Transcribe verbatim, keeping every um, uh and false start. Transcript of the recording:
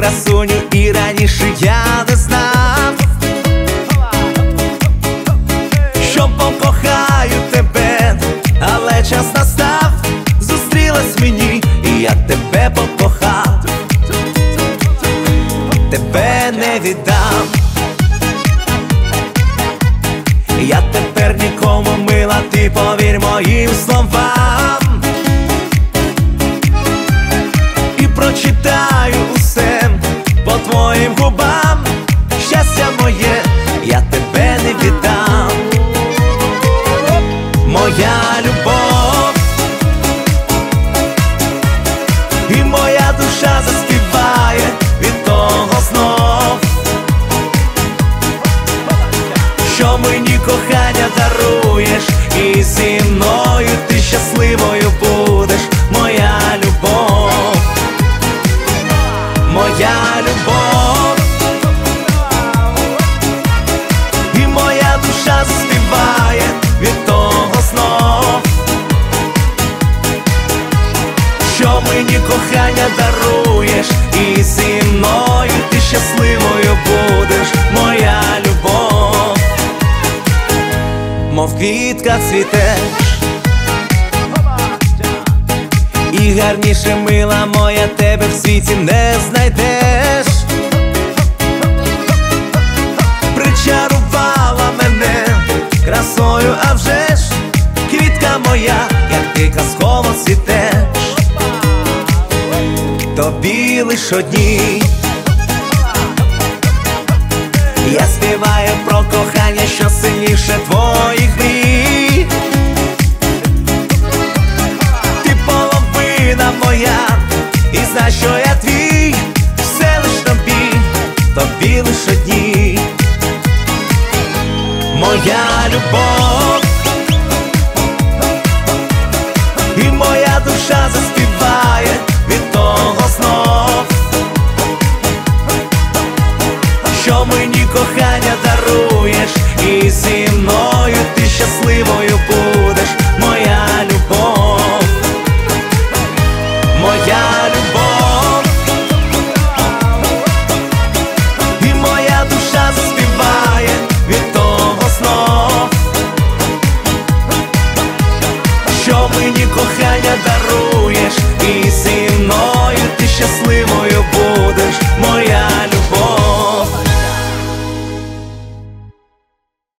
красуню, і раніше я не знав, що покохаю тебе, але час настав, зустрілась мені, і я тебе покохав. Тебе не віддам, я тепер нікому мила, ти повір моїм словам, і прочитаю усе по твоїм губам. Щастя моє, я тебе не віддам. Моя любов і моя душа заспіває від того знов, що мені кохання даруєш, і зі мною ти щасливою будеш. Моя любов, моя любов і моя душа заспіває від того знов, що мені кохання даруєш, і зі мною ти щасливою будеш. Моя любов, мов квітка цвітеш, і гарніше, мила моя, тебе в світі не знайдеш. Причарувала мене красою, а вже ж, квітка моя, як ти казково цвітеш. Тобі лиш одній я співаю про кохання, що сильніше твоїх мрій. Ти половина моя, і знай, що я твій, все лиш тобі, тобі лиш одній. Моя любов і моя душа заспіває від того знов, що мені кохання даруєш, і зі мною ти щасливою будеш.